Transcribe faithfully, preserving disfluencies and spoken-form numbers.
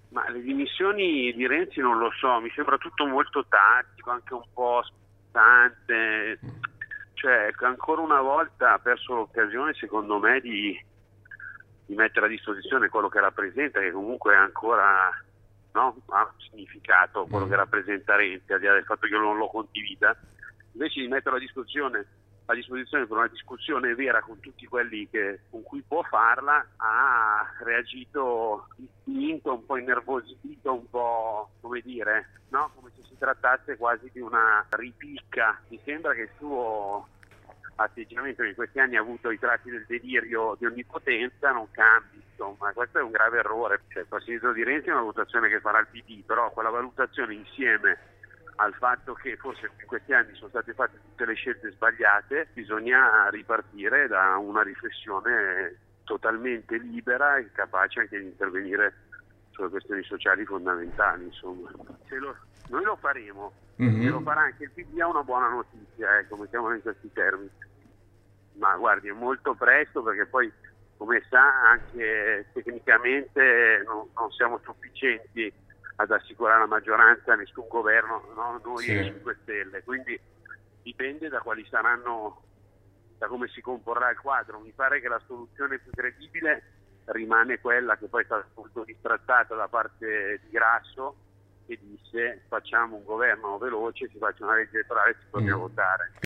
Ma le dimissioni di Renzi non lo so, mi sembra tutto molto tattico, anche un po' spiazzante, cioè ancora una volta ha perso l'occasione secondo me di, di mettere a disposizione quello che rappresenta, che comunque è ancora, no, ha un significato quello che rappresenta Renzi, al di là del fatto che io non lo condivida, invece di metterlo a disposizione a disposizione per una discussione vera con tutti quelli che, con cui può farla, ha reagito distinto, un po' innervosito, un po', come dire, no? Come se si trattasse quasi di una ripicca. Mi sembra che il suo atteggiamento che in questi anni ha avuto i tratti del delirio di onnipotenza non cambi, insomma, questo è un grave errore. Cioè, il partito di Renzi è una valutazione che farà il P D, però quella valutazione insieme al fatto che forse in questi anni sono state fatte tutte le scelte sbagliate, bisogna ripartire da una riflessione totalmente libera e capace anche di intervenire sulle questioni sociali fondamentali, insomma. Se lo, noi lo faremo, Mhm. se lo farà anche il P D ha una buona notizia, ecco, mettiamola in questi termini. Ma guardi, è molto presto perché poi, come sa, anche tecnicamente non, non siamo sufficienti ad assicurare la maggioranza a nessun governo, no? Noi Sì. e i cinque Stelle, quindi dipende da quali saranno, da come si comporrà il quadro. Mi pare che la soluzione più credibile rimane quella che poi è stata molto distrattata da parte di Grasso, che disse facciamo un governo veloce, si faccia una legge elettorale e si torni a Mm. votare.